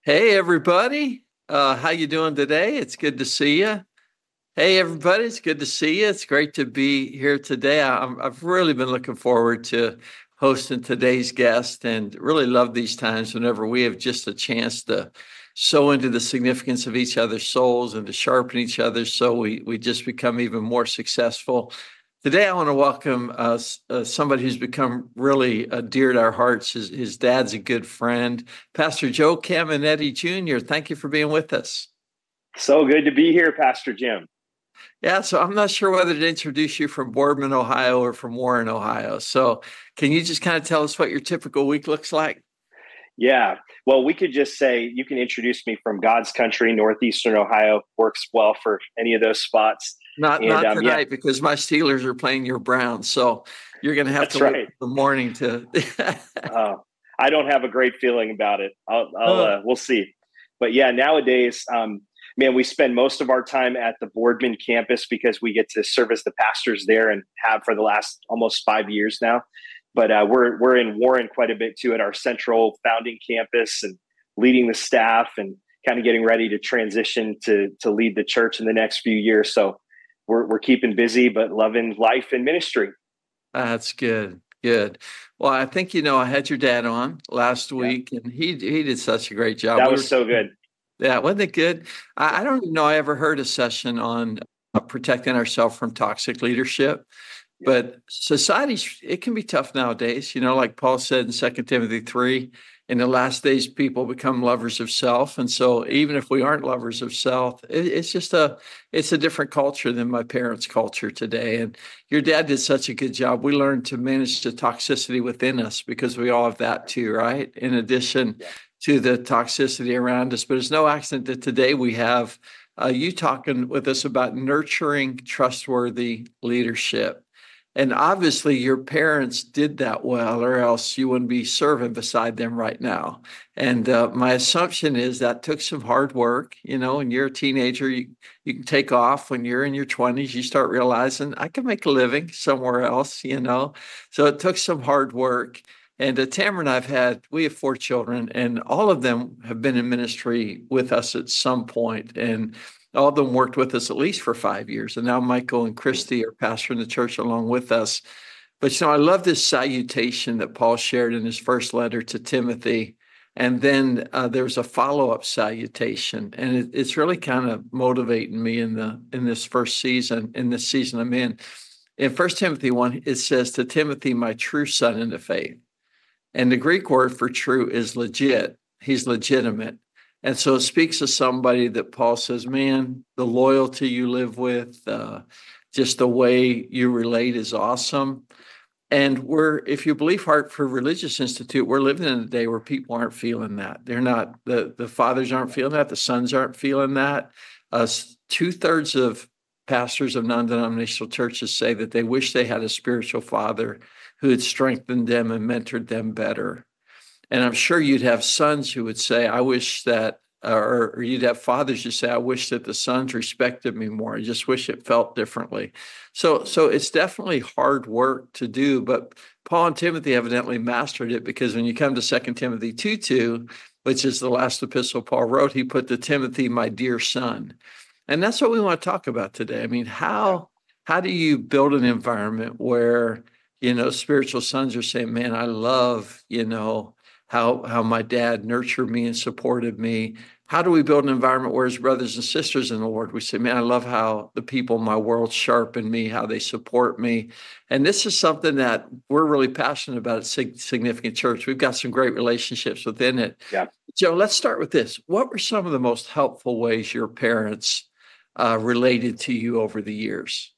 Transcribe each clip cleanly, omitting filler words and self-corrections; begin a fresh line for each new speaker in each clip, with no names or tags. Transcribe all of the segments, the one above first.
Hey everybody, how you doing today? It's good to see you. Hey everybody, it's good to see you. It's great to be here today. I've really been looking forward to hosting today's guest, and really love these times whenever we have just a chance to sow into the significance of each other's souls and to sharpen each other, so we just become even more successful. Today, I want to welcome somebody who's become really dear to our hearts. His dad's a good friend, Pastor Joe Caminetti Jr. Thank you for being with us.
So good to be here, Pastor Jim.
Yeah, so I'm not sure whether to introduce you from Boardman, Ohio or from Warren, Ohio. So can you just kind of tell us what your typical week looks like?
Yeah. Well, we could just say you can introduce me from God's country, Northeastern Ohio. Works well for any of those spots.
Not tonight, because my Steelers are playing your Browns. So you're going to have to
That's
wait
right.
till the morning to.
I don't have a great feeling about it. We'll see. But yeah, nowadays, man, we spend most of our time at the Boardman campus because we get to serve as the pastors there and have for the last almost 5 years now. But we're in Warren quite a bit too at our central founding campus and leading the staff and kind of getting ready to transition to lead the church in the next few years. So we're keeping busy, but loving life and ministry.
That's good. Good. Well, I think I had your dad on last
Yeah,
week, and he did such a great job.
that was so good.
Yeah, wasn't it good? I don't even know I ever heard a session on protecting ourselves from toxic leadership.
Yeah,
But it can be tough nowadays. Like Paul said in 2 Timothy 3, in the last days, people become lovers of self. And so even if we aren't lovers of self, it's a different culture than my parents' culture today. And your dad did such a good job. We learned to manage the toxicity within us, because we all have that too, right? In addition
yeah.
to the toxicity around us. But it's no accident that today we have you talking with us about nurturing trustworthy leadership. And obviously, your parents did that well, or else you wouldn't be serving beside them right now. And my assumption is that took some hard work. When you're a teenager, you can take off. When you're in your 20s, you start realizing I can make a living somewhere else. So it took some hard work. And Tamara and we have 4 children, and all of them have been in ministry with us at some point. And all of them worked with us at least for 5 years. And now Michael and Christy are pastoring the church along with us. But I love this salutation that Paul shared in his first letter to Timothy. And then there's a follow-up salutation. And it's really kind of motivating me in this season I'm in. In 1 Timothy 1, it says, "To Timothy, my true son in the faith." And the Greek word for true is legit. He's legitimate. And so it speaks of somebody that Paul says, man, the loyalty you live with, just the way you relate is awesome. And if you believe Hartford Religious Institute, we're living in a day where people aren't feeling that. They're not, the fathers aren't feeling that. The sons aren't feeling that. 2/3 of pastors of non-denominational churches say that they wish they had a spiritual father who had strengthened them and mentored them better. And I'm sure you'd have sons who would say, I wish that, or you'd have fathers who say, I wish that the sons respected me more. I just wish it felt differently. So it's definitely hard work to do, but Paul and Timothy evidently mastered it, because when you come to 2 Timothy 2:2, which is the last epistle Paul wrote, he put to Timothy, my dear son. And that's what we want to talk about today. I mean, how do you build an environment where, spiritual sons are saying, man, I love, how my dad nurtured me and supported me. How do we build an environment where, as brothers and sisters in the Lord, we say, man, I love how the people in my world sharpen me, how they support me. And this is something that we're really passionate about at Significant Church. We've got some great relationships within it.
Yeah.
Joe, let's start with this. What were some of the most helpful ways your parents related to you over the years?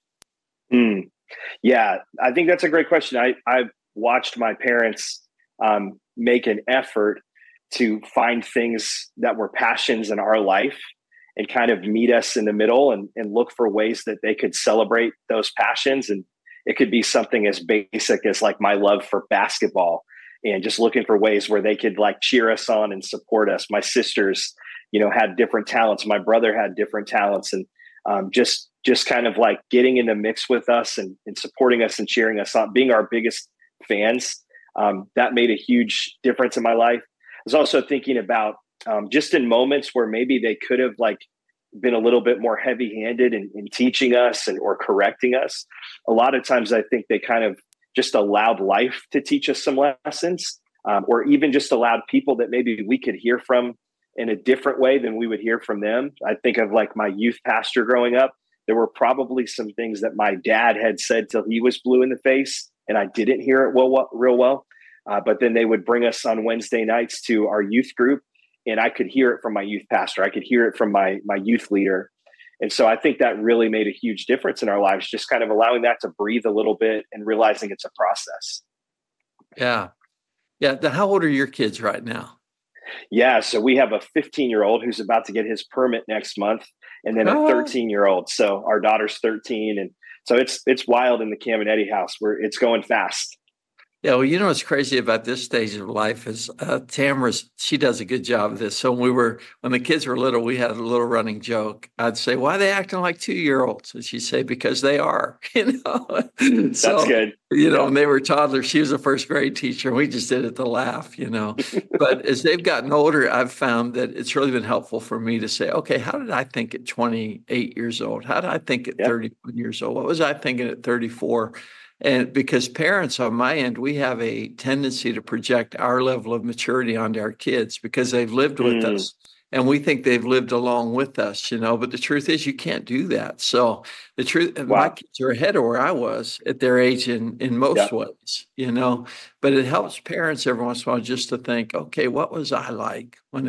Yeah, I think that's a great question. I've watched my parents make an effort to find things that were passions in our life and kind of meet us in the middle and look for ways that they could celebrate those passions. And it could be something as basic as like my love for basketball and just looking for ways where they could like cheer us on and support us. My sisters, had different talents. My brother had different talents, and just kind of like getting in the mix with us and supporting us and cheering us on, being our biggest fans. That made a huge difference in my life. I was also thinking about just in moments where maybe they could have like been a little bit more heavy-handed in teaching us or correcting us. A lot of times I think they kind of just allowed life to teach us some lessons, or even just allowed people that maybe we could hear from in a different way than we would hear from them. I think of like my youth pastor growing up. There were probably some things that my dad had said till he was blue in the face, and I didn't hear it real well. But then they would bring us on Wednesday nights to our youth group, and I could hear it from my youth pastor. I could hear it from my youth leader. And so I think that really made a huge difference in our lives, just kind of allowing that to breathe a little bit and realizing it's a process.
Yeah. Yeah. How old are your kids right now?
Yeah. So we have a 15-year-old who's about to get his permit next month, and then a 13-year-old. So our daughter's 13. And so it's wild in the Caminetti house where it's going fast.
Yeah, well, what's crazy about this stage of life is she does a good job of this. So when the kids were little, we had a little running joke. I'd say, "Why are they acting like 2-year-olds?" And she'd say, "Because they are."
That's good.
When they were toddlers, she was a first grade teacher, and we just did it to laugh. But as they've gotten older, I've found that it's really been helpful for me to say, "Okay, how did I think at 28 years old? How did I think at 31 years old? What was I thinking at 34?" And because parents on my end, we have a tendency to project our level of maturity onto our kids because they've lived with us and we think they've lived along with us, but the truth is you can't do that. So the truth, my kids are ahead of where I was at their age in most ways, but it helps parents every once in a while just to think, okay, what was I like when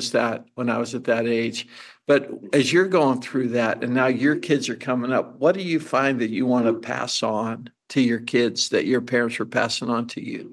when I was at that age? But as you're going through that and now your kids are coming up, what do you find that you want to pass on to your kids that your parents were passing on to you?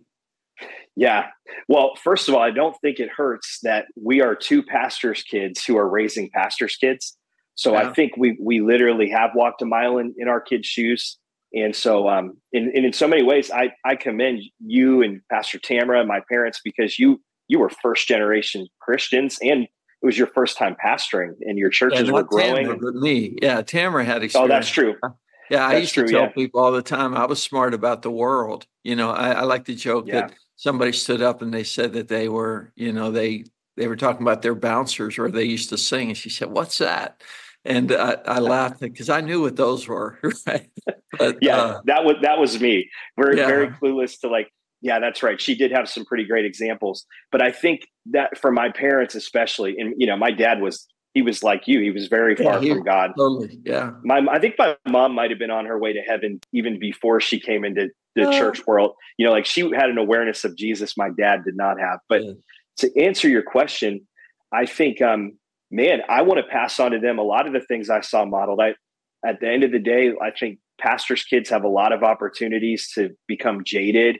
Yeah. Well, first of all, I don't think it hurts that we are two pastors' kids who are raising pastors' kids. So I think we literally have walked a mile in our kids' shoes. And so in so many ways, I commend you and Pastor Tamara and my parents because you were first generation Christians and it was your first time pastoring and your churches were growing.
Tamara, but me. Yeah, Tamara had experience.
Oh, that's true.
Yeah, I used to tell people all the time I was smart about the world. I like to joke that somebody stood up and they said that they were, they were talking about their bouncers or they used to sing. And she said, "What's that?" And I laughed because I knew what those were. Right? But,
that was me. Very clueless to like, yeah, that's right. She did have some pretty great examples. But I think that for my parents especially, and, my dad he was like you. He was very far from God.
Totally, yeah.
I think my mom might have been on her way to heaven even before she came into the church world. Like she had an awareness of Jesus my dad did not have. But to answer your question, I think, I want to pass on to them a lot of the things I saw modeled. At the end of the day, I think pastors' kids have a lot of opportunities to become jaded,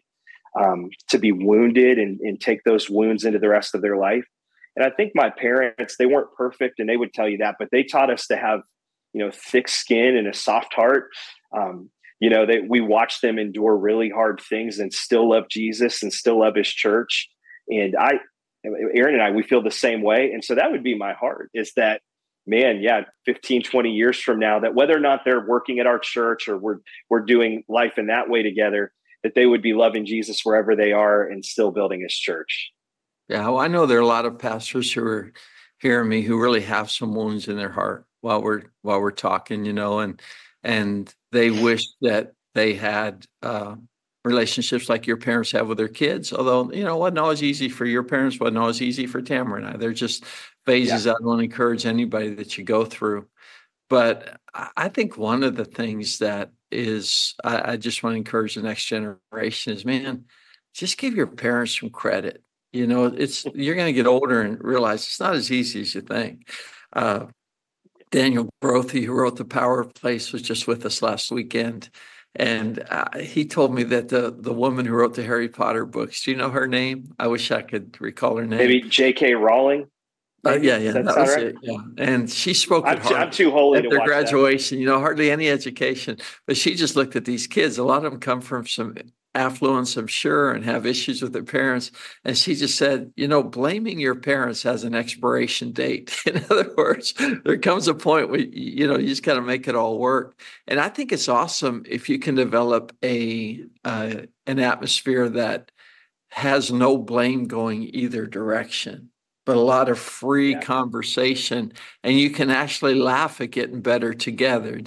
to be wounded and take those wounds into the rest of their life. And I think my parents, they weren't perfect and they would tell you that, but they taught us to have, thick skin and a soft heart. That we watched them endure really hard things and still love Jesus and still love his church. And Aaron and I, we feel the same way. And so that would be my heart is that, 15, 20 years from now, that whether or not they're working at our church or we're doing life in that way together, that they would be loving Jesus wherever they are and still building his church.
Yeah, well, I know there are a lot of pastors who are hearing me who really have some wounds in their heart while we're talking, and they wish that they had relationships like your parents have with their kids. Although, wasn't always easy for your parents, wasn't always easy for Tamara and I. They're just phases I want to encourage anybody that you go through. But I think one of the things that is, I just want to encourage the next generation is, man, just give your parents some credit. You're going to get older and realize it's not as easy as you think. Daniel Grothe, who wrote The Power of Place, was just with us last weekend. And he told me that the woman who wrote the Harry Potter books, do you know her name? I wish I could recall her name.
Maybe J.K. Rowling?
Yeah, that was right? It. Yeah, and she spoke at Harvard.
I'm too holy
at
to
their
watch
graduation. Hardly any education, but she just looked at these kids. A lot of them come from some affluence, I'm sure, and have issues with their parents. And she just said, blaming your parents has an expiration date. In other words, there comes a point where you just got to make it all work. And I think it's awesome if you can develop an atmosphere that has no blame going either direction. but a lot of free
Yeah.
conversation, and you can actually laugh at getting better together.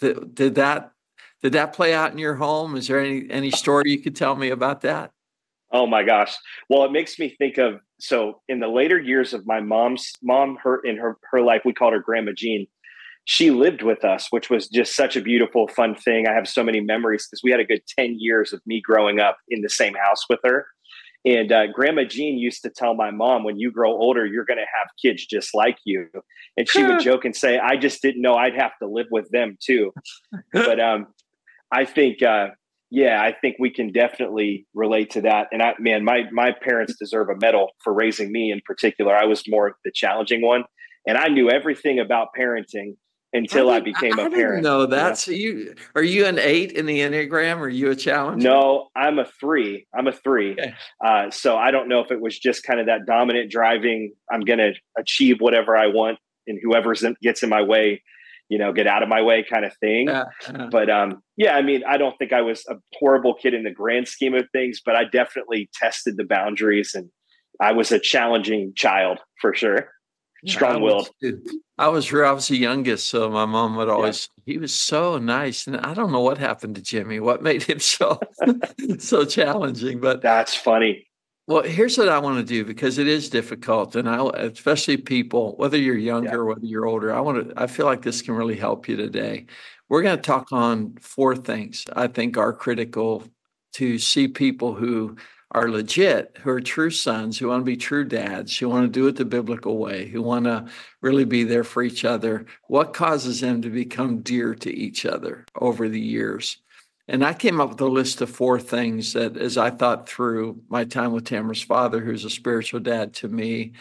Did that play out in your home? Is there any story you could tell me about that?
Oh my gosh. Well, it makes me think of, so in the later years of my mom's mom, her life, we called her Grandma Jean. She lived with us, which was just such a beautiful, fun thing. I have so many memories because we had a good 10 years of me growing up in the same house with her. And Grandma Jean used to tell my mom, when you grow older, you're going to have kids just like you. And she would joke and say, I just didn't know I'd have to live with them too. But I think, yeah, I think we can definitely relate to that. And man, my parents deserve a medal for raising me in particular. I was more the challenging one, and I knew everything about parenting until I became a
I didn't
parent.
know that. So are you an 8 in the Enneagram? Are you a challenger?
No, I'm a 3. I'm a 3.
Okay.
So I don't know if it was just kind of that dominant driving, I'm going to achieve whatever I want, and whoever gets in my way, get out of my way kind of thing. But yeah, I mean, I don't think I was a horrible kid in the grand scheme of things, but I definitely tested the boundaries, and I was a challenging child for sure. Strong-willed.
I was the youngest, so my mom would always, he was so nice. And I don't know what happened to Jimmy, what made him so challenging. But
that's funny.
Well, here's what I want to do, because it is difficult. And especially people, whether you're younger, whether you're older, I feel like this can really help you today. We're going to talk on 4 things I think are critical to see people who are legit, who are true sons, who want to be true dads, who want to do it the biblical way, who want to really be there for each other. What causes them to become dear to each other over the years? And I came up with a list of 4 things that, as I thought through my time with Tamara's father, who's a spiritual dad to me,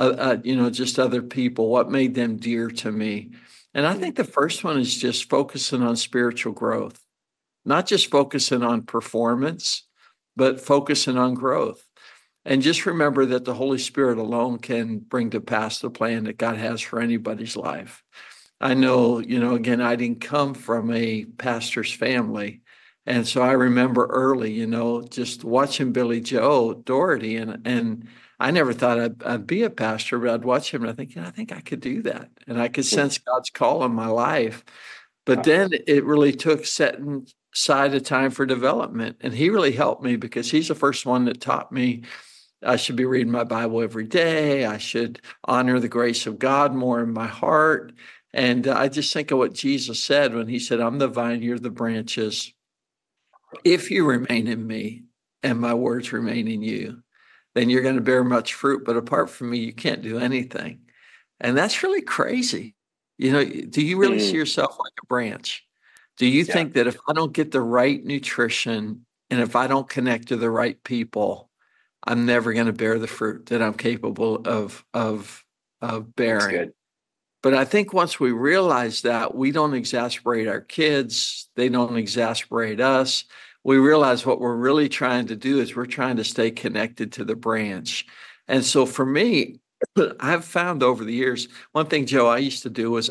just other people, what made them dear to me. And I think the first one is just focusing on spiritual growth, not just focusing on performance, but focusing on growth. And just remember that the Holy Spirit alone can bring to pass the plan that God has for anybody's life. I know, again, I didn't come from a pastor's family. And so I remember early, just watching Billy Joe Doherty, and I never thought I'd be a pastor, but I'd watch him and I think I could do that. And I could sense God's call in my life. But then it really took setting aside a time for development. And he really helped me, because he's the first one that taught me I should be reading my Bible every day. I should honor the grace of God more in my heart. And I just think of what Jesus said when he said, I'm the vine, you're the branches. If you remain in me and my words remain in you, then you're going to bear much fruit. But apart from me, you can't do anything. And that's really crazy. Do you really see yourself like a branch? Do you think that if I don't get the right nutrition and if I don't connect to the right people, I'm never going to bear the fruit that I'm capable of bearing? But I think once we realize that, we don't exasperate our kids, they don't exasperate us. We realize what we're really trying to do is we're trying to stay connected to the branch. And so for me, I've found over the years, one thing, Joe, I used to do was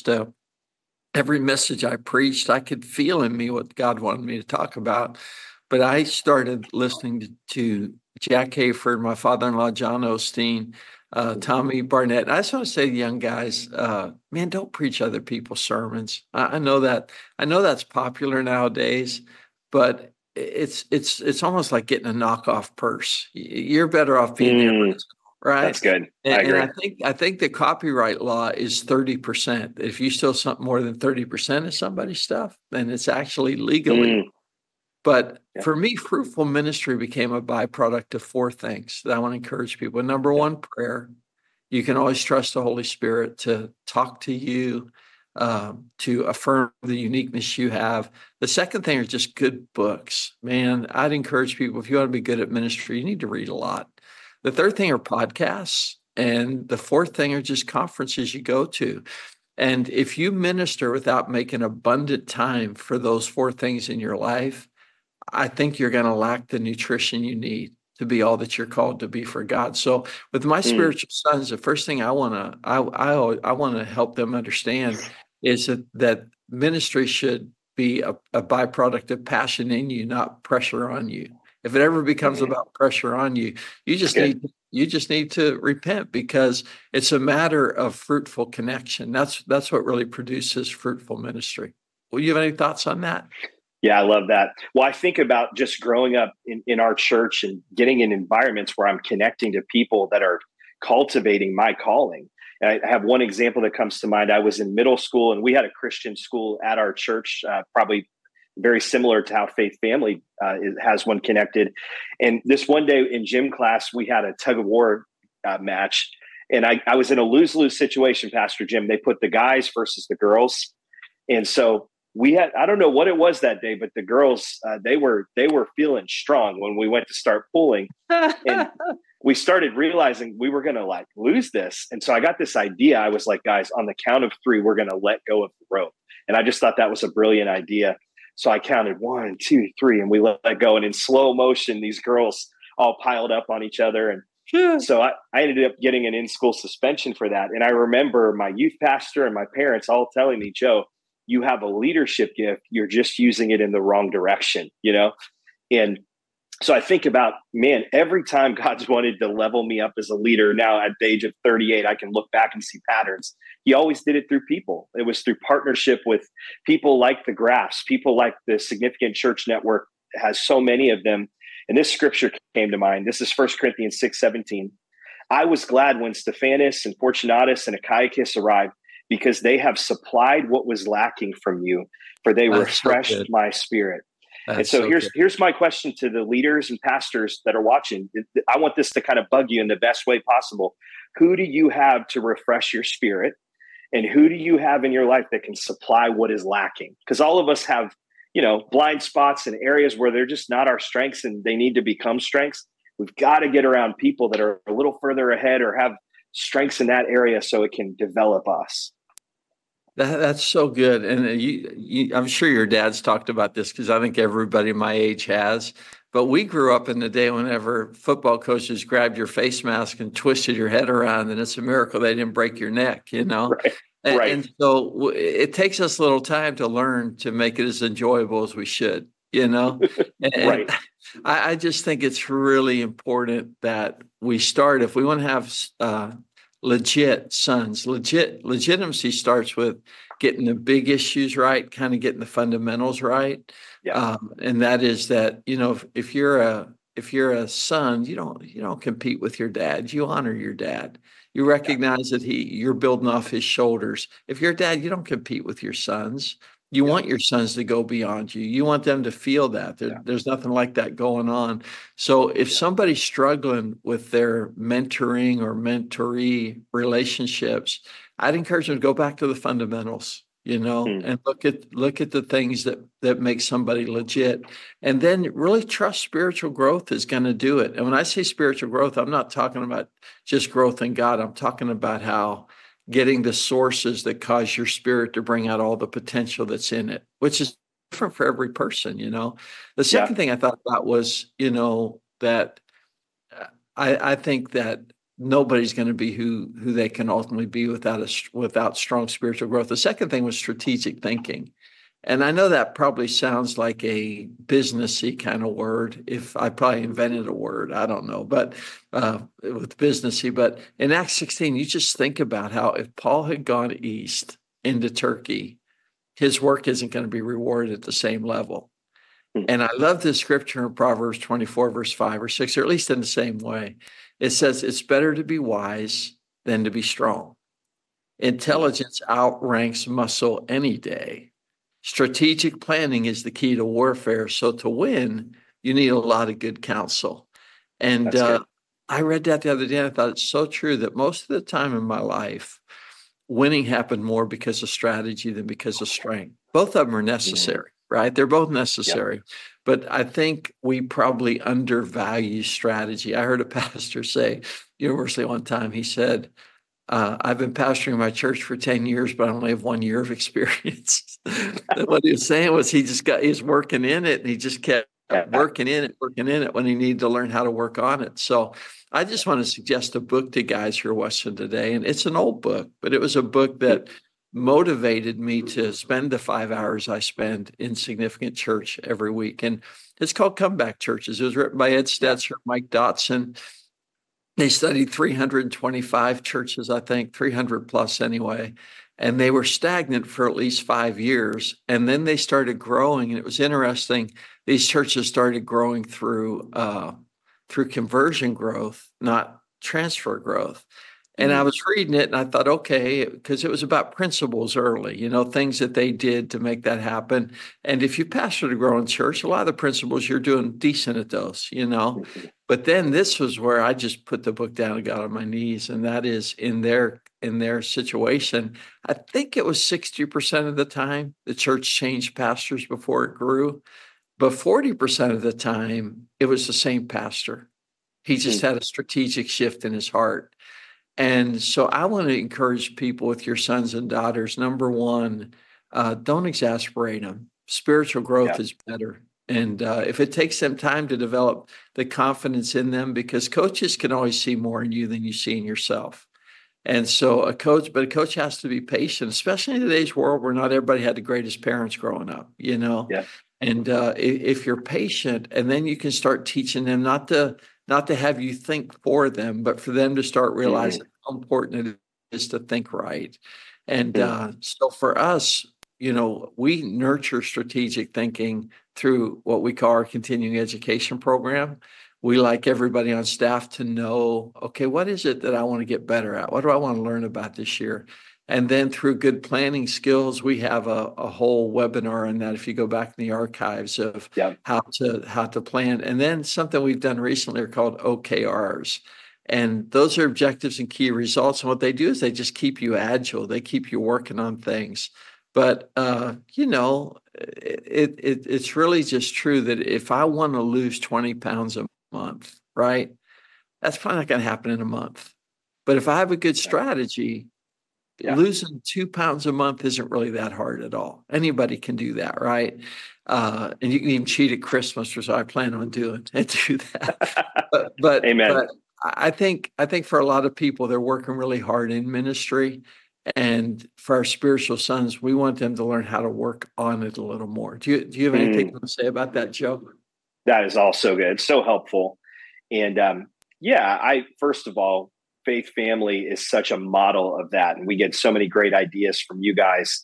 every message I preached, I could feel in me what God wanted me to talk about. But I started listening to Jack Hayford, my father-in-law, John Osteen, Tommy Barnett. I just want to say to young guys, man, don't preach other people's sermons. I know that's popular nowadays, but it's almost like getting a knockoff purse. You're better off being the original, right?
That's good.
I agree. And I think the copyright law is 30%. If you steal something more than 30% of somebody's stuff, then it's actually legally. But for me, fruitful ministry became a byproduct of 4 things that I want to encourage people. Number 1, prayer. You can always trust the Holy Spirit to talk to you, to affirm the uniqueness you have. The second thing are just good books. Man, I'd encourage people, if you want to be good at ministry, you need to read a lot. The third thing are podcasts. And the fourth thing are just conferences you go to. And if you minister without making abundant time for those 4 things in your life, I think you're going to lack the nutrition you need to be all that you're called to be for God. So with my spiritual sons, the first thing I want to help them understand is that ministry should be a byproduct of passion in you, not pressure on you. If it ever becomes about pressure on you, you just You just need to repent, because it's a matter of fruitful connection. That's what really produces fruitful ministry. Well, you have any thoughts on that?
Yeah, I love that. Well, I think about just growing up in our church and getting in environments where I'm connecting to people that are cultivating my calling. And I have one example that comes to mind. I was in middle school, and we had a Christian school at our church, probably very similar to how Faith Family has one connected. And this one day in gym class, we had a tug of war match. And I was in a lose-lose situation, Pastor Jim. They put the guys versus the girls. And so we had, I don't know what it was that day, but the girls, they were feeling strong when we went to start pulling. And we started realizing we were going to like lose this. And so I got this idea. I was like, guys, on the count of 3, we're going to let go of the rope. And I just thought that was a brilliant idea. So I counted 1, 2, 3, and we let go. And in slow motion, these girls all piled up on each other. And so I ended up getting an in-school suspension for that. And I remember my youth pastor and my parents all telling me, Joe, you have a leadership gift. You're just using it in the wrong direction, And so I think about, man, every time God's wanted to level me up as a leader, now at the age of 38, I can look back and see patterns. He always did it through people. It was through partnership with people like the Graphs, people like the Significant Church Network has so many of them. And this scripture came to mind. This is 1 Corinthians 6:17. I was glad when Stephanas and Fortunatus and Achaicus arrived, because they have supplied what was lacking from you, for they refreshed my spirit. And so here's my question to the leaders and pastors that are watching. I want this to kind of bug you in the best way possible. Who do you have to refresh your spirit? And who do you have in your life that can supply what is lacking? Because all of us have, blind spots and areas where they're just not our strengths and they need to become strengths. We've got to get around people that are a little further ahead or have strengths in that area so it can develop us.
That's so good. And I'm sure your dad's talked about this, because I think everybody my age has. But we grew up in the day whenever football coaches grabbed your face mask and twisted your head around, and it's a miracle they didn't break your neck,
Right.
And so it takes us a little time to learn to make it as enjoyable as we should, And
Right.
I just think it's really important that we start, if we want to have legit sons. Legitimacy starts with getting the big issues right, kind of getting the fundamentals right.
Yeah.
And that is that, if you're a son, you don't compete with your dad. You honor your dad. You recognize that you're building off his shoulders. If you're a dad, you don't compete with your sons. You want your sons to go beyond you. You want them to feel that. There's nothing like that going on. So if somebody's struggling with their mentoring or mentoree relationships, I'd encourage them to go back to the fundamentals, and look at the things that make somebody legit. And then really trust spiritual growth is going to do it. And when I say spiritual growth, I'm not talking about just growth in God. I'm talking about how getting the sources that cause your spirit to bring out all the potential that's in it, which is different for every person, The second thing I thought about was, that I think that nobody's going to be who they can ultimately be without strong spiritual growth. The second thing was strategic thinking. And I know that probably sounds like a businessy kind of word. If I probably invented a word, I don't know, but with businessy. But in Acts 16, you just think about how if Paul had gone east into Turkey, his work isn't going to be rewarded at the same level. And I love this scripture in Proverbs 24, verse 5 or 6, or at least in the same way. It says, it's better to be wise than to be strong. Intelligence outranks muscle any day. Strategic planning is the key to warfare. So to win, you need a lot of good counsel. And I read that the other day, and I thought it's so true that most of the time in my life, winning happened more because of strategy than because of strength. Both of them are necessary, right? They're both necessary. Yep. But I think we probably undervalue strategy. I heard a pastor say universally one time, he said, I've been pastoring my church for 10 years, but I only have 1 year of experience. What he was saying was he's working in it, and he just kept working in it when he needed to learn how to work on it. So I just want to suggest a book to guys who are watching today. And it's an old book, but it was a book that motivated me to spend the 5 hours I spend in Significant Church every week. And it's called Comeback Churches. It was written by Ed Stetzer, Mike Dotson. They studied 325 churches, I think, 300 plus anyway. And they were stagnant for at least 5 years. And then they started growing. And it was interesting. These churches started growing through conversion growth, not transfer growth. And I was reading it and I thought, okay, because it was about principles early, things that they did to make that happen. And if you pastor a growing church, a lot of the principles you're doing decent at those. But then this was where I just put the book down and got on my knees. And that is in their situation. I think it was 60% of the time the church changed pastors before it grew. But 40% of the time, it was the same pastor. He just had a strategic shift in his heart. And so I want to encourage people with your sons and daughters. Number one, don't exasperate them. Spiritual growth is better. And if it takes them time to develop the confidence in them, because coaches can always see more in you than you see in yourself. And so a coach has to be patient, especially in today's world where not everybody had the greatest parents growing up.
Yeah.
And if you're patient, and then you can start teaching them not to have you think for them, but for them to start realizing how important it is to think right. And so for us, we nurture strategic thinking through what we call our continuing education program. We like everybody on staff to know, okay, what is it that I want to get better at? What do I want to learn about this year? And then through good planning skills, we have a whole webinar on that if you go back in the archives of how to plan. And then something we've done recently are called OKRs. And those are objectives and key results. And what they do is they just keep you agile. They keep you working on things. But, it's really just true that if I want to lose 20 pounds a month, right, that's probably not going to happen in a month. But if I have a good strategy, losing 2 pounds a month isn't really that hard at all. Anybody can do that, right? And you can even cheat at Christmas, which I plan on doing, and do that. But
Amen.
But I think for a lot of people, they're working really hard in ministry. And for our spiritual sons, we want them to learn how to work on it a little more. Do you have anything to say about that, Joe?
That is all so good. It's so helpful. And first of all, Faith Family is such a model of that. And we get so many great ideas from you guys.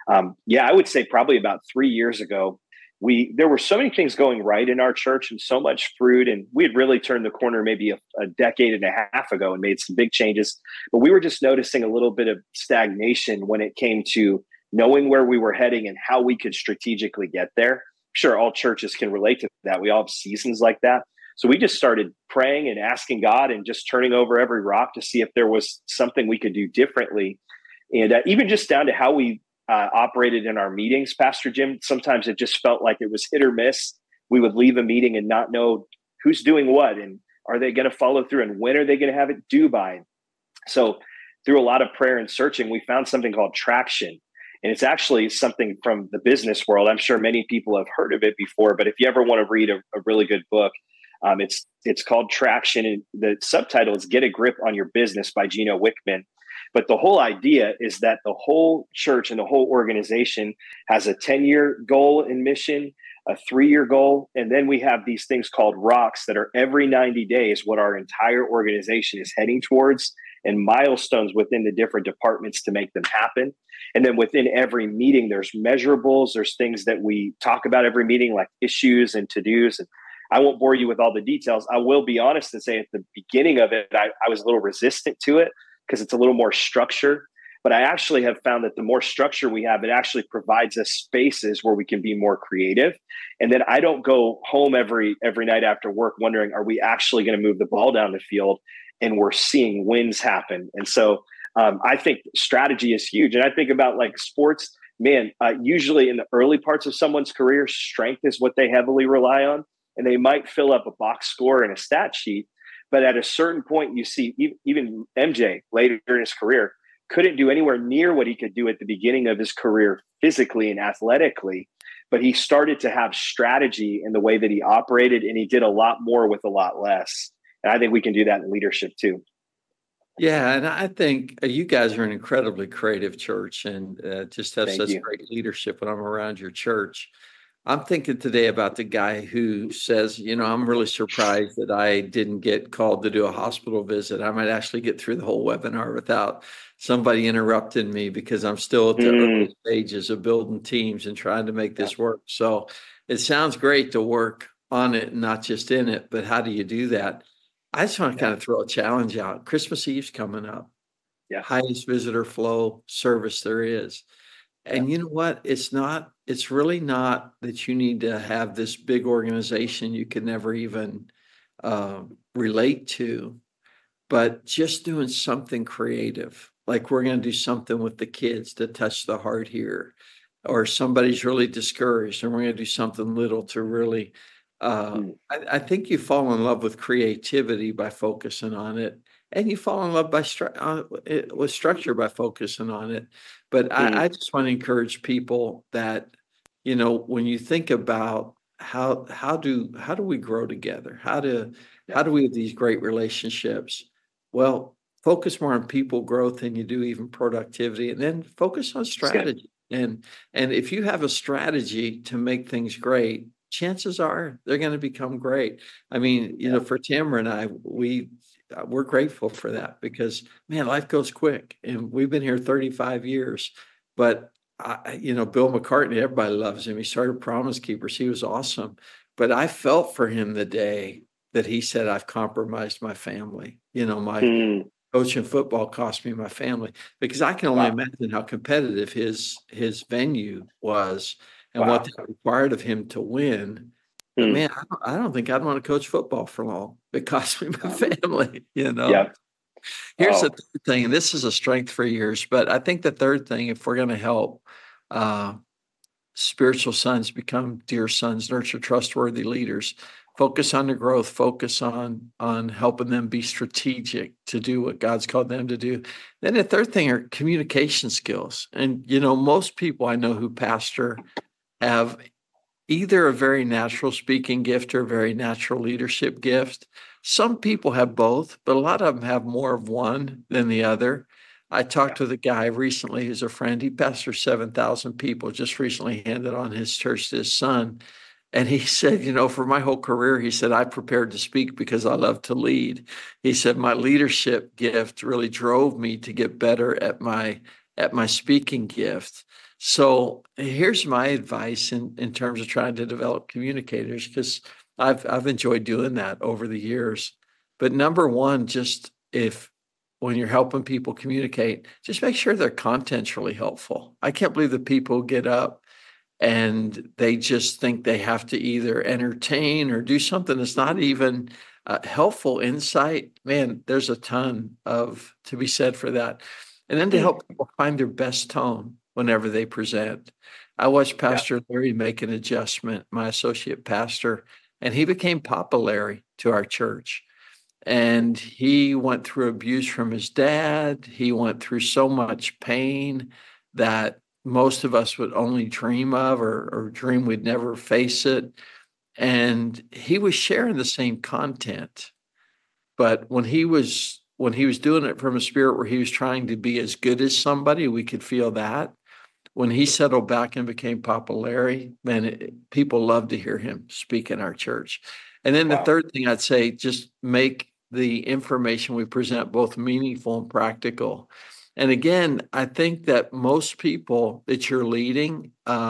I would say probably about 3 years ago, there were so many things going right in our church and so much fruit. And we had really turned the corner maybe a decade and a half ago and made some big changes. But we were just noticing a little bit of stagnation when it came to knowing where we were heading and how we could strategically get there. Sure, all churches can relate to that. We all have seasons like that. So we just started praying and asking God and just turning over every rock to see if there was something we could do differently. And even just down to how we operated in our meetings, Pastor Jim, sometimes it just felt like it was hit or miss. We would leave a meeting and not know who's doing what, and are they going to follow through, and when are they going to have it due by? So through a lot of prayer and searching, we found something called Traction. And it's actually something from the business world. I'm sure many people have heard of it before, but if you ever want to read a really good book, it's called Traction. And the subtitle is Get a Grip on Your Business by Gino Wickman. But the whole idea is that the whole church and the whole organization has a 10-year goal and mission, a 3-year goal. And then we have these things called rocks that are every 90 days what our entire organization is heading towards, and milestones within the different departments to make them happen. And then within every meeting, there's measurables. There's things that we talk about every meeting, like issues and to-dos. And I won't bore you with all the details. I will be honest and say at the beginning of it, I was a little resistant to it because it's a little more structured. But I actually have found that the more structure we have, it actually provides us spaces where we can be more creative. And then I don't go home every night after work wondering, are we actually going to move the ball down the field? And we're seeing wins happen. And so I think strategy is huge. And I think about like sports, man, usually in the early parts of someone's career, strength is what they heavily rely on. And they might fill up a box score and a stat sheet. But at a certain point, you see even MJ later in his career couldn't do anywhere near what he could do at the beginning of his career physically and athletically. But he started to have strategy in the way that he operated, and he did a lot more with a lot less. And I think we can do that in leadership too.
Yeah, and I think you guys are an incredibly creative church, and just have such great leadership when I'm around your church. I'm thinking today about the guy who says, I'm really surprised that I didn't get called to do a hospital visit. I might actually get through the whole webinar without somebody interrupting me because I'm still at the
Mm,
early stages of building teams and trying to make
yeah,
this work. So it sounds great to work on it, not just in it, but how do you do that? I just want to
yeah,
kind of throw a challenge out. Christmas Eve's coming up,
yeah,
highest visitor flow service there is.
yeah.
And you know what? It's really not that you need to have this big organization you can never even relate to, but just doing something creative. Like we're going to do something with the kids to touch the heart here, or somebody's really discouraged and we're going to do something little to really.
Mm,
I think you fall in love with creativity by focusing on it, and you fall in love with structure by focusing on it. But
mm,
I just want to encourage people that, when you think about how do we grow together?
yeah,
How do we have these great relationships? Well, focus more on people growth than you do even productivity, and then focus on
it's good.
strategy. And if you have a strategy to make things great, chances are they're going to become great. I mean,
Yeah.
for Tamara and I, we're grateful for that because man, life goes quick, and we've been here 35 years. But Bill McCartney, everybody loves him. He started Promise Keepers. He was awesome. But I felt for him the day that he said, I've compromised my family. My
Mm,
coaching football cost me my family because I can only
wow,
imagine how competitive his venue was and what
wow.
that required of him to win. But
Mm,
man, I don't think I'd want to coach football for long. It cost me my
wow.
family.
Yep.
Here's the
Oh,
third thing, and this is a strength for yours, but I think the third thing, if we're going to help uh, spiritual sons become dear sons, nurture trustworthy leaders, focus on the growth, focus on helping them be strategic to do what God's called them to do. Then the third thing are communication skills. And most people I know who pastor have either a very natural speaking gift or a very natural leadership gift. Some people have both, but a lot of them have more of one than the other. I
yeah.
talked with a guy recently who's a friend. He pastors 7,000 people, just recently handed on his church to his son. And he said, for my whole career, he said, I prepared to speak because I love to lead. He said, my leadership gift really drove me to get better at my speaking gift. So here's my advice in terms of trying to develop communicators, because I've enjoyed doing that over the years. But number one, just if when you're helping people communicate, just make sure their content's really helpful. I can't believe that people get up and they just think they have to either entertain or do something that's not even helpful insight. Man, there's a ton of to be said for that. And then to
Mm,
help people find their best tone whenever they present. I watched
yeah.
Pastor Larry make an adjustment, my associate pastor, and he became Papa Larry to our church. And he went through abuse from his dad. He went through so much pain that most of us would only dream of or dream we'd never face it. And he was sharing the same content. But when he was doing it from a spirit where he was trying to be as good as somebody, we could feel that. When he settled back and became Papa Larry, man, people love to hear him speak in our church. And then the
Wow.
third thing I'd say, just make the information we present both meaningful and practical. And again, I think that most people that you're leading,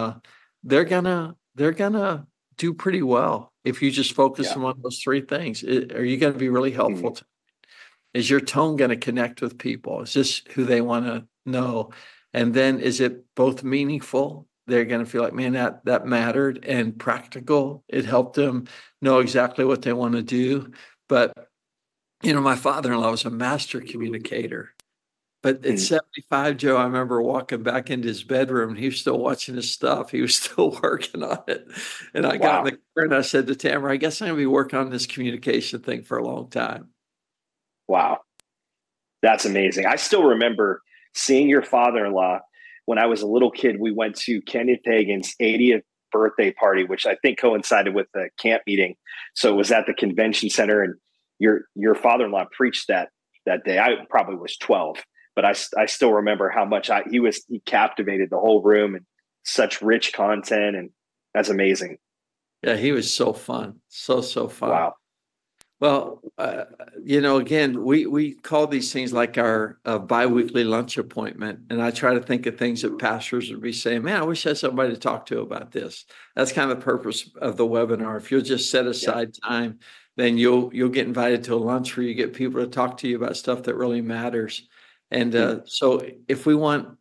they're gonna do pretty well if you just focus
Yeah.
them on those three things. Are you going to be really helpful
Mm,
to? Is your tone going to connect with people? Is this who they want to know? And then is it both meaningful? They're going to feel like, man, that mattered, and practical. It helped them know exactly what they want to do. But my father-in-law was a master communicator. But at
mm,
75, Joe, I remember walking back into his bedroom and he was still watching his stuff. He was still working on it. And I got in
wow.
the car and I said to Tamara, I guess I'm going to be working on this communication thing for a long time.
Wow. That's amazing. I still remember seeing your father-in-law when I was a little kid. We went to Kenneth Hagin's 80th birthday party, which I think coincided with the camp meeting. So it was at the convention center, and your father-in-law preached that day. I probably was 12, but I still remember how much he captivated the whole room, and such rich content. And That's amazing.
Yeah, he was so fun. So fun.
Wow.
Well, again, we call these things like our biweekly lunch appointment, and I try to think of things that pastors would be saying, "Man, I wish I had somebody to talk to about this." That's kind of the purpose of the webinar. If you'll just set
Yeah.
aside time, then you'll get invited to a lunch where you get people to talk to you about stuff that really matters. And
Hmm.
so, if we want,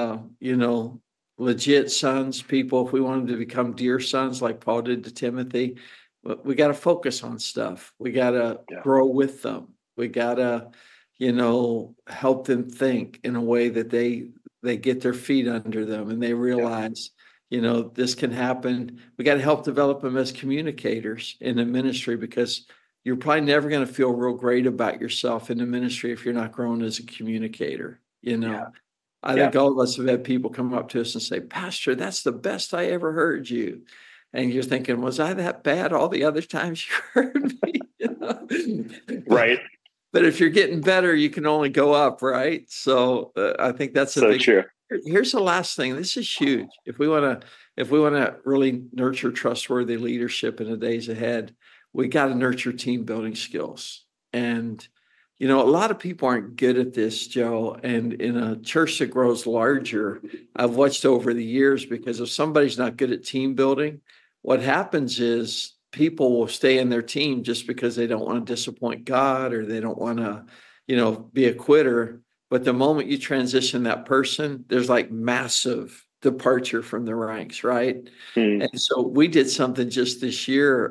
legit sons, people, if we want them to become dear sons, like Paul did to Timothy, we got to focus on stuff. We got to
Yeah.
grow with them. We got to, help them think in a way that they get their feet under them and they
Yeah.
realize, this can happen. We got to help develop them as communicators in the ministry, because you're probably never going to feel real great about yourself in the ministry if you're not growing as a communicator.
Yeah.
I
Yeah.
think all of us have had people come up to us and say, "Pastor, that's the best I ever heard you." And you're thinking, was I that bad all the other times you heard me? But,
Right.
but if you're getting better, you can only go up, right? So I think that's a
So
big.
true.
Here's the last thing. This is huge. If we want to really nurture trustworthy leadership in the days ahead, we got to nurture team building skills. And a lot of people aren't good at this, Joe. And in a church that grows larger, I've watched over the years, because if somebody's not good at team building, what happens is people will stay in their team just because they don't want to disappoint God, or they don't want to, be a quitter. But the moment you transition that person, there's like massive departure from the ranks, right?
Mm.
And so we did something just this year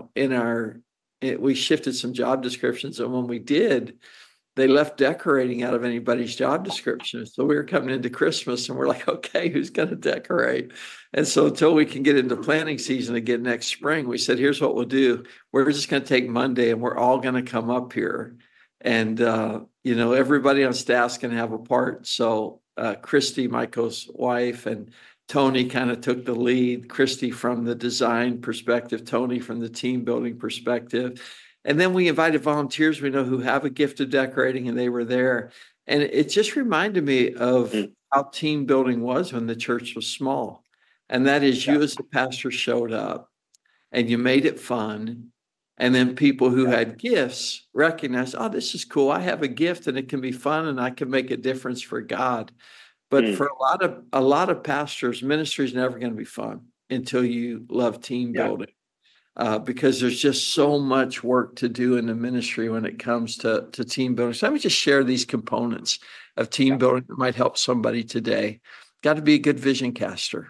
we shifted some job descriptions. And when we did, they left decorating out of anybody's job description. So we were coming into Christmas and we're like, okay, who's going to decorate? And so until we can get into planning season again next spring, we said, here's what we'll do. We're just going to take Monday and we're all going to come up here. And, everybody on staff's going to have a part. So Christy, Michael's wife, and Tony kind of took the lead. Christy from the design perspective, Tony from the team building perspective. And then we invited volunteers we know who have a gift of decorating, and they were there. And it just reminded me of
Mm.
how team building was when the church was small. And that is,
Yeah.
you as a pastor showed up and you made it fun. And then people who
Yeah.
had gifts recognized, oh, this is cool. I have a gift and it can be fun and I can make a difference for God. But
Mm.
for a lot of pastors, ministry is never going to be fun until you love team
Yeah.
building, because there's just so much work to do in the ministry when it comes to team building. So let me just share these components of team
Yeah.
building that might help somebody today. Got to be a good vision caster.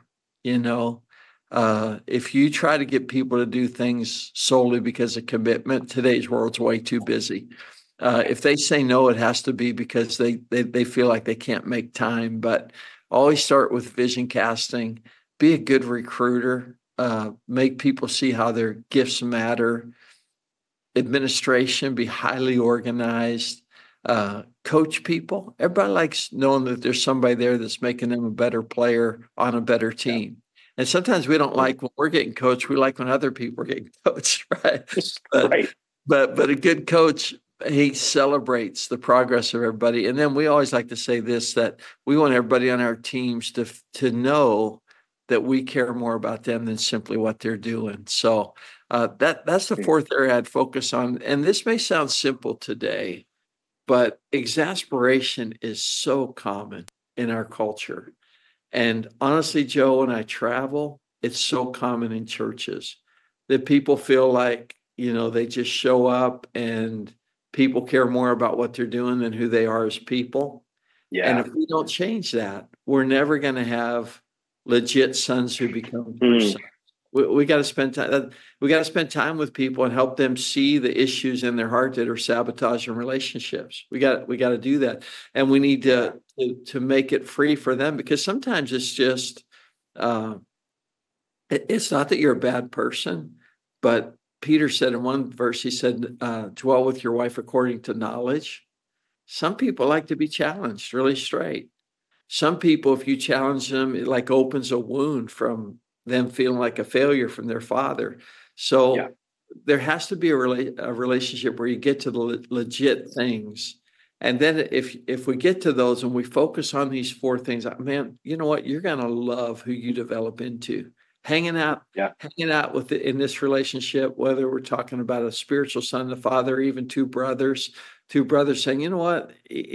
If you try to get people to do things solely because of commitment, today's world's way too busy. If they say no, it has to be because they feel like they can't make time. But always start with vision casting. Be a good recruiter. Make people see how their gifts matter. Administration, be highly organized. Coach people. Everybody likes knowing that there's somebody there that's making them a better player on a better
Yeah.
team. And sometimes we don't like when we're getting coached. We like when other people are getting coached, right? But
Right.
but a good coach, he celebrates the progress of everybody. And then we always like to say this, that we want everybody on our teams to know that we care more about them than simply what they're doing. So that's the
Mm.
fourth area I'd focus on. And this may sound simple today, but exasperation is so common in our culture. And honestly, Joe, when I travel, it's so common in churches that people feel like, they just show up and people care more about what they're doing than who they are as people. And
Yeah.
if we don't change that, we're never going to have legit sons who become dear
Mm.
sons. We got to spend time. We got to spend time with people and help them see the issues in their heart that are sabotaging relationships. We got to do that, and we need to make it free for them, because sometimes it's just uh, it's not that you're a bad person, but Peter said in one verse, he said, "Dwell with your wife according to knowledge." Some people like to be challenged really straight. Some people, if you challenge them, it like opens a wound from them feeling like a failure from their father.
Yeah.
So there has to be a relationship where you get to the legit things. And then if we get to those and we focus on these four things, man, you know what? You're going to love who you develop into.
Yeah.
hanging out with in this relationship, whether we're talking about a spiritual son and a father, even two brothers saying, you know what,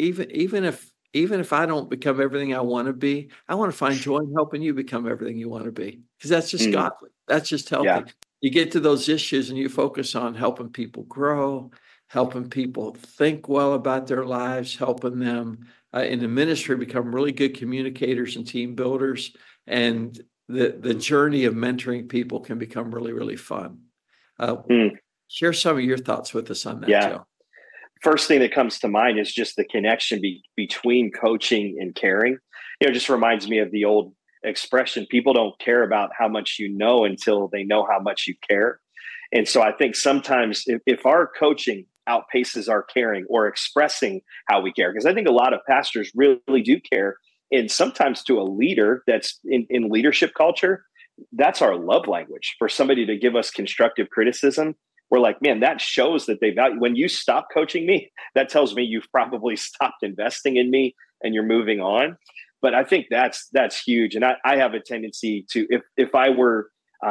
even if I don't become everything I want to be, I want to find joy in helping you become everything you want to be. Because that's just
Mm,
godly. That's just
yeah.
healthy. You get to those issues and you focus on helping people grow, helping people think well about their lives, helping them in the ministry become really good communicators and team builders. And the journey of mentoring people can become really, really fun. Uh,
Mm,
Share some of your thoughts with us on that,
yeah.
Joe.
First thing that comes to mind is just the connection between coaching and caring. It just reminds me of the old expression, people don't care about how much you know until they know how much you care. And so I think sometimes if our coaching outpaces our caring or expressing how we care, because I think a lot of pastors really do care. And sometimes to a leader that's in leadership culture, that's our love language for somebody to give us constructive criticism. We're like, man, that shows that they value. When you stop coaching me, that tells me you've probably stopped investing in me and you're moving on. But I think that's huge. And I have a tendency to, if I were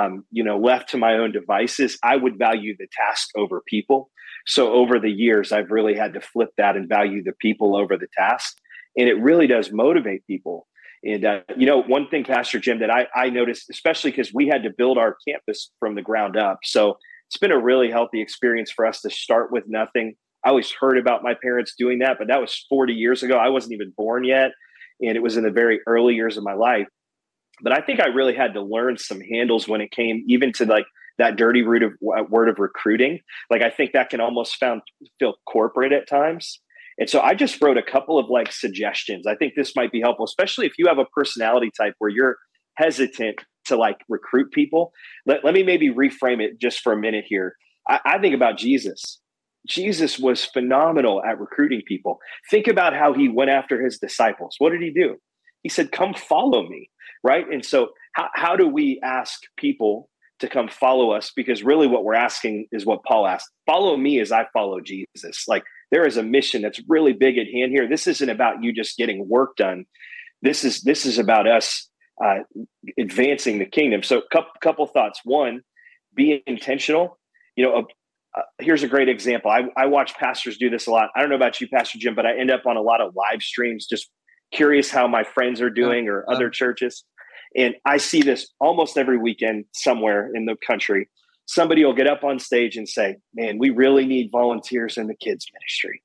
left to my own devices, I would value the task over people. So over the years, I've really had to flip that and value the people over the task. And it really does motivate people. And, one thing, Pastor Jim, that I noticed, especially because we had to build our campus from the ground up. So it's been a really healthy experience for us to start with nothing. I always heard about my parents doing that, but that was 40 years ago. I wasn't even born yet. And it was in the very early years of my life. But I think I really had to learn some handles when it came even to like that dirty word of recruiting. Like, I think that can almost feel corporate at times. And so I just wrote a couple of like suggestions. I think this might be helpful, especially if you have a personality type where you're hesitant to like recruit people. Let me maybe reframe it just for a minute here. I think about Jesus. Jesus was phenomenal at recruiting people. Think about how he went after his disciples. What did he do? He said, come follow me, right? And so how do we ask people to come follow us? Because really what we're asking is what Paul asked. Follow me as I follow Jesus. Like, there is a mission that's really big at hand here. This isn't about you just getting work done. This is about us advancing the kingdom. So couple thoughts. One, be intentional. Here's a great example. I watch pastors do this a lot. I don't know about you, Pastor Jim, but I end up on a lot of live streams, just curious how my friends are doing or other churches. And I see this almost every weekend somewhere in the country. Somebody will get up on stage and say, man, we really need volunteers in the kids ministry,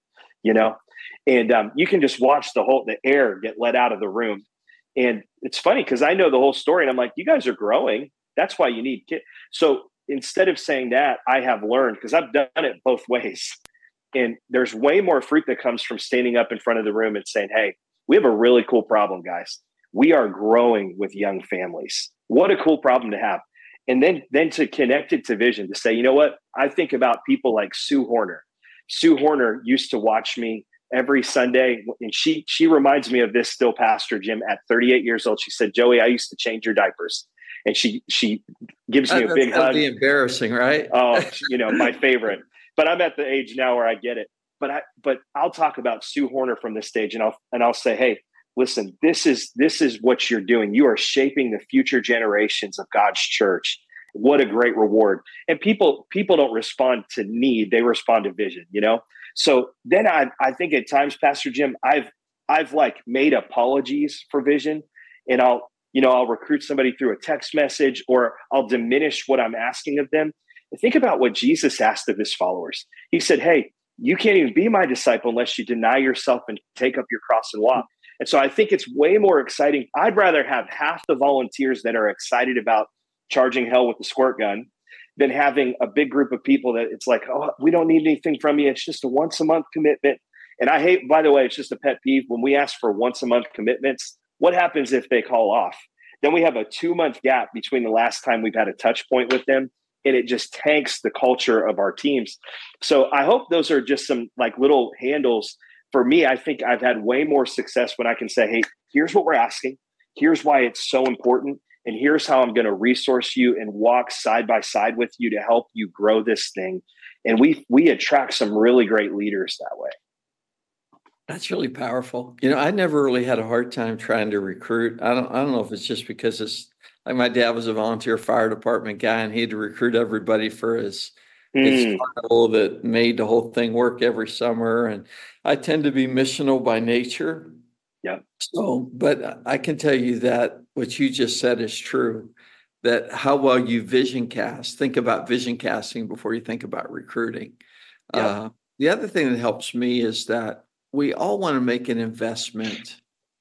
and you can just watch the air get let out of the room. And it's funny because I know the whole story and I'm like, you guys are growing. That's why you need kids. So instead of saying that, I have learned, because I've done it both ways. And there's way more fruit that comes from standing up in front of the room and saying, hey, we have a really cool problem, guys. We are growing with young families. What a cool problem to have. And then to connect it to vision, to say, you know what? I think about people like Sue Horner. Sue Horner used to watch me every Sunday. And she reminds me of this still, Pastor Jim, at 38 years old. She said, Joey, I used to change your diapers. And she gives me a big hug.
That'd be embarrassing, right?
Oh, my favorite. But I'm at the age now where I get it. But I'll talk about Sue Horner from this stage, and I'll say, hey, listen, this is what you're doing. You are shaping the future generations of God's church. What a great reward. And people don't respond to need, they respond to vision, So then I think at times, Pastor Jim, I've like made apologies for vision, and I'll recruit somebody through a text message, or I'll diminish what I'm asking of them. And think about what Jesus asked of his followers. He said, hey, you can't even be my disciple unless you deny yourself and take up your cross and walk. And so I think it's way more exciting. I'd rather have half the volunteers that are excited about charging hell with the squirt gun than having a big group of people that it's like, oh, we don't need anything from you. It's just a once a month commitment. And I hate, by the way, it's just a pet peeve. When we ask for once a month commitments, what happens if they call off? Then we have a 2-month gap between the last time we've had a touch point with them. And it just tanks the culture of our teams. So I hope those are just some like little handles. For me, I think I've had way more success when I can say, hey, here's what we're asking. Here's why it's so important. And here's how I'm going to resource you and walk side by side with you to help you grow this thing. And we attract some really great leaders that way.
That's really powerful. I never really had a hard time trying to recruit. I don't know if it's just because Like my dad was a volunteer fire department guy, and he had to recruit everybody for his
Mm,
carnival that made the whole thing work every summer. And I tend to be missional by nature.
yeah.
So, but I can tell you that what you just said is true, that how well you vision cast, think about vision casting before you think about recruiting.
Yeah.
The other thing that helps me is that we all want to make an investment.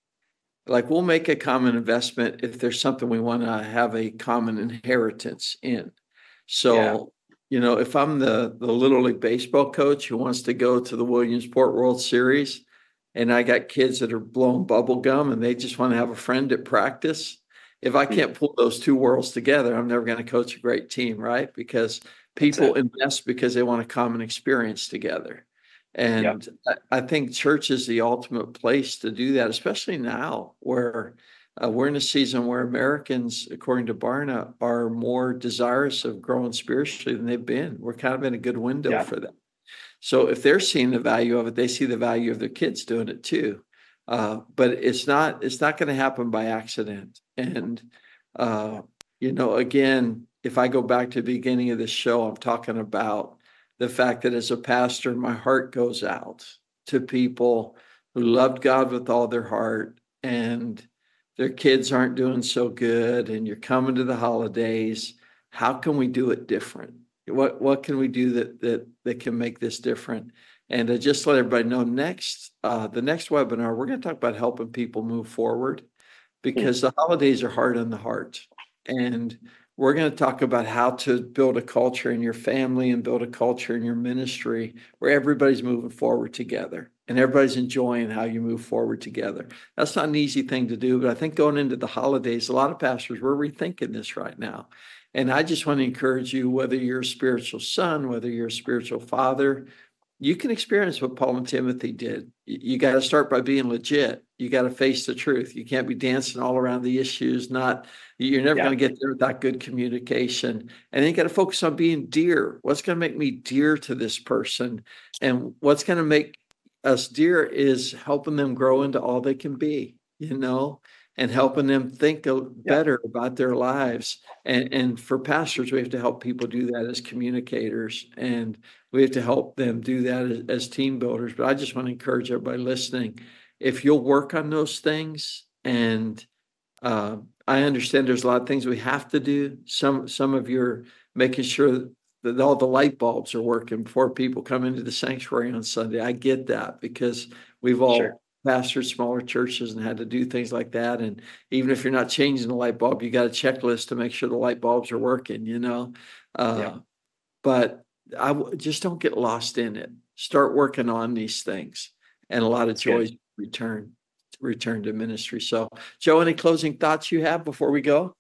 Like we'll make a common investment if there's something we want to have a common inheritance in.
Yeah.
So, if I'm the Little League baseball coach who wants to go to the Williamsport World Series, and I got kids that are blowing bubble gum and they just want to have a friend at practice, if I
Mm,
can't pull those two worlds together, I'm never going to coach a great team, right? Because
that's
people
it.
invest because they want a common experience together.
Yeah.
And I think church is the ultimate place to do that, especially now where we're in a season where Americans, according to Barna, are more desirous of growing spiritually than they've been. We're kind of in a good window
Yeah.
for them. So if they're seeing the value of it, they see the value of their kids doing it too. But it's not going to happen by accident. And uh, again, if I go back to the beginning of this show, I'm talking about the fact that as a pastor, my heart goes out to people who loved God with all their heart and their kids aren't doing so good, and you're coming to the holidays. How can we do it different? What can we do that can make this different? And just let everybody know the next webinar, we're going to talk about helping people move forward
Mm,
because the holidays are hard on the heart. And we're going to talk about how to build a culture in your family and build a culture in your ministry where everybody's moving forward together and everybody's enjoying how you move forward together. That's not an easy thing to do, but I think going into the holidays, a lot of pastors, we're rethinking this right now. And I just want to encourage you, whether you're a spiritual son, whether you're a spiritual father, you can experience what Paul and Timothy did. You got to start by being legit. You got to face the truth. You can't be dancing all around the issues. You're never
yeah.
going to get there without good communication. And then you got to focus on being dear. What's going to make me dear to this person? And what's going to make us dear is helping them grow into all they can be, and helping them think
Yeah.
better about their lives. And for pastors, we have to help people do that as communicators. And we have to help them do that as team builders. But I just want to encourage everybody listening, if you'll work on those things, and I understand there's a lot of things we have to do. Some of you're making sure that all the light bulbs are working before people come into the sanctuary on Sunday. I get that because we've
Sure.
all pastored smaller churches and had to do things like that. And even if you're not changing the light bulb, you got a checklist to make sure the light bulbs are working.
Yeah.
Uh, but just don't get lost in it. Start working on these things, and a lot of
That's good.
joys return to ministry. So, Joe, any closing thoughts you have before we go?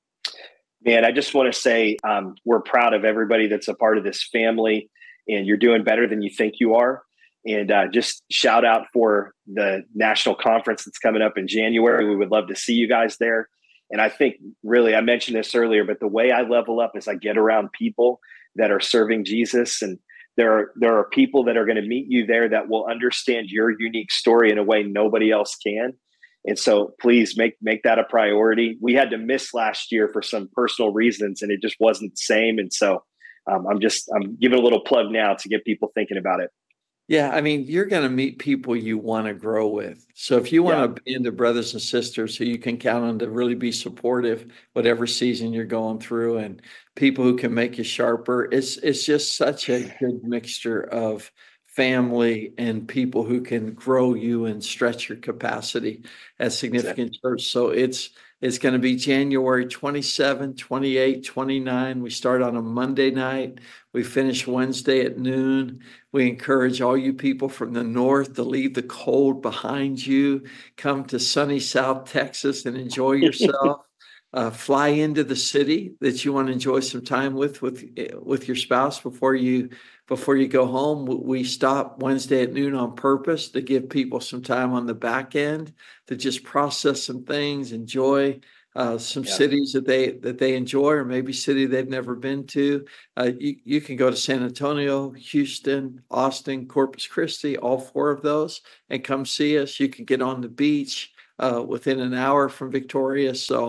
Man, I just want to say we're proud of everybody that's a part of this family, and you're doing better than you think you are. And just shout out for the national conference that's coming up in January. We would love to see you guys there. And I think really, I mentioned this earlier, but the way I level up is I get around people that are serving Jesus, and there are people that are going to meet you there that will understand your unique story in a way nobody else can. And so please make that a priority. We had to miss last year for some personal reasons, and it just wasn't the same. And so I'm giving a little plug now to get people thinking about it.
Yeah, I mean, you're going to meet people you want to grow with. So if you
Yeah,
want to be into brothers and sisters who you can count on to really be supportive, whatever season you're going through, and people who can make you sharper, it's just such a good mixture of family and people who can grow you and stretch your capacity at
that's it.
significant church. So it's going to be January 27, 28, 29. We start on a Monday night. We finish Wednesday at noon. We encourage all you people from the north to leave the cold behind you, come to sunny South Texas and enjoy yourself. Fly into the city that you want to enjoy some time with your spouse before you go home. We stop Wednesday at noon on purpose to give people some time on the back end to just process some things, enjoy some
Yeah,
cities that they enjoy, or maybe city they've never been to. You can go to San Antonio, Houston, Austin, Corpus Christi, all four of those, and come see us. You can get on the beach within an hour from Victoria. So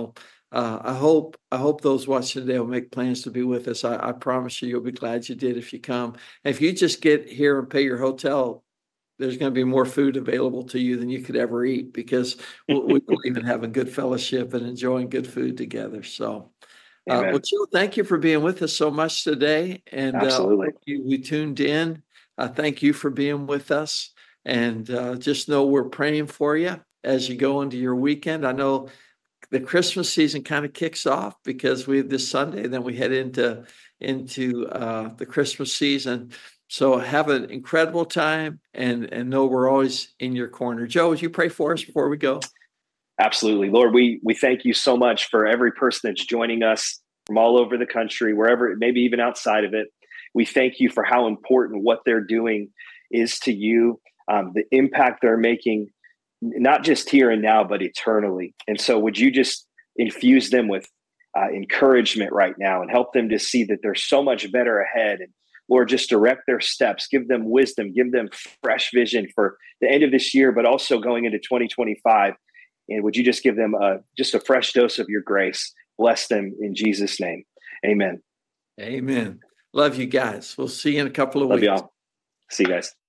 I hope those watching today will make plans to be with us. I promise you'll be glad you did if you come. And if you just get here and pay your hotel, there's going to be more food available to you than you could ever eat, because we believe in having good fellowship and enjoying good food together. So, well,
Amen.
Joe, thank you for being with us so much today. And
Absolutely.
we tuned in. Thank you for being with us. And just know we're praying for you as you go into your weekend. I know the Christmas season kind of kicks off because we have this Sunday, and then we head into the Christmas season. So have an incredible time, and know we're always in your corner. Joe, would you pray for us before we go?
Absolutely. Lord, we thank you so much for every person that's joining us from all over the country, wherever, maybe even outside of it. We thank you for how important what they're doing is to you, the impact they're making, not just here and now, but eternally. And so would you just infuse them with encouragement right now and help them to see that there's so much better ahead. And Lord, just direct their steps, give them wisdom, give them fresh vision for the end of this year, but also going into 2025. And would you just give them just a fresh dose of your grace? Bless them in Jesus' name. Amen.
Amen. Love you guys. We'll see you in a couple of
Love
weeks.
y'all. See you guys.